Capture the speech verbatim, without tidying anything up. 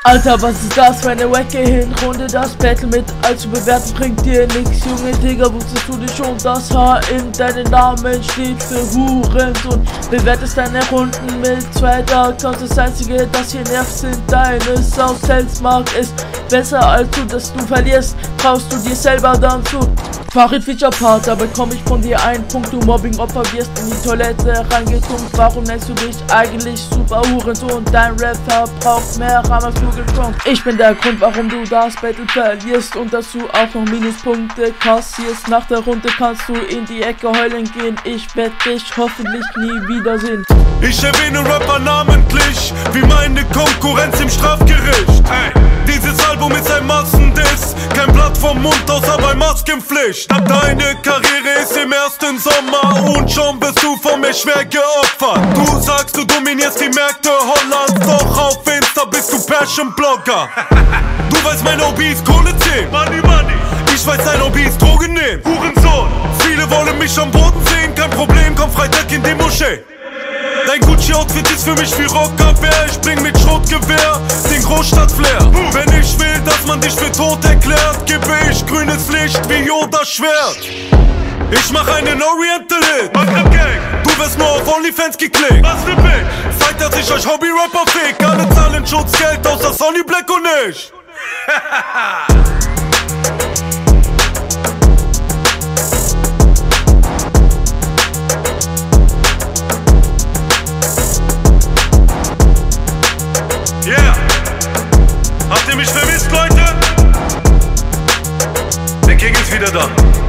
Alter, was ist das für eine wacke Hinrunde? Das Battle mit allzu bewerten bringt dir nix. Junge Digga, wusstest du nicht schon, das H in deinem Namen steht für Hurensohn. Bewertest deine Runden mit zweiter Accounts. Das einzige, das hier nervt, sind deine Sounds. Selbstmark ist besser als du, dass du verlierst. Traust du dir selber dann zu? Farid Feature Part, da bekomme ich von dir einen Punkt. Du Mobbing-Opfer wirst in die Toilette reingetunkt. Warum nennst du dich eigentlich Super Hurensohn? Dein Rap verbraucht mehr Rahmen als du getrunken. Ich bin der Grund, warum du das Battle verlierst und dazu auch noch Minuspunkte kassierst. Nach der Runde kannst du in die Ecke heulen gehen. Ich werd dich hoffentlich nie wiedersehen. Ich erwähne Rapper namentlich wie meine Konkurrenz im Strafgericht. Hey. Dieses Album ist ein Massendiss, kein Blatt vom Mund außer bei Maskenpflicht. Deine Karriere ist im ersten Sommer und schon bist du von mir schwer geopfert. Du sagst, du dominierst die Märkte Hollands, doch auf Insta bist du Passion-Blogger. Du weißt, mein Hobby ist Kohle zählen, Money, Money. Ich weiß, dein Hobby ist Drogen nehmen, Hurensohn. Viele wollen mich am Boden sehen, kein Problem, komm Freitag in die Moschee. Dein Gucci-Outfit ist für mich wie Rockabwehr. Ich bring mit Schrotgewehr den Großstadt-Flair. Wenn ich will, dass man dich für tot erklärt, gebe ich grünes Licht wie Yodas Schwert. Ich mach einen Oriental-Hit. Du wirst nur auf OnlyFans geklickt. Was ne Bitch? Zeigt, dass ich euch Hobby-Rapper fick. Alle zahlen Schutzgeld außer Sonny Black und ich. Yeah! Habt ihr mich vermisst, Leute? Der King ist wieder da.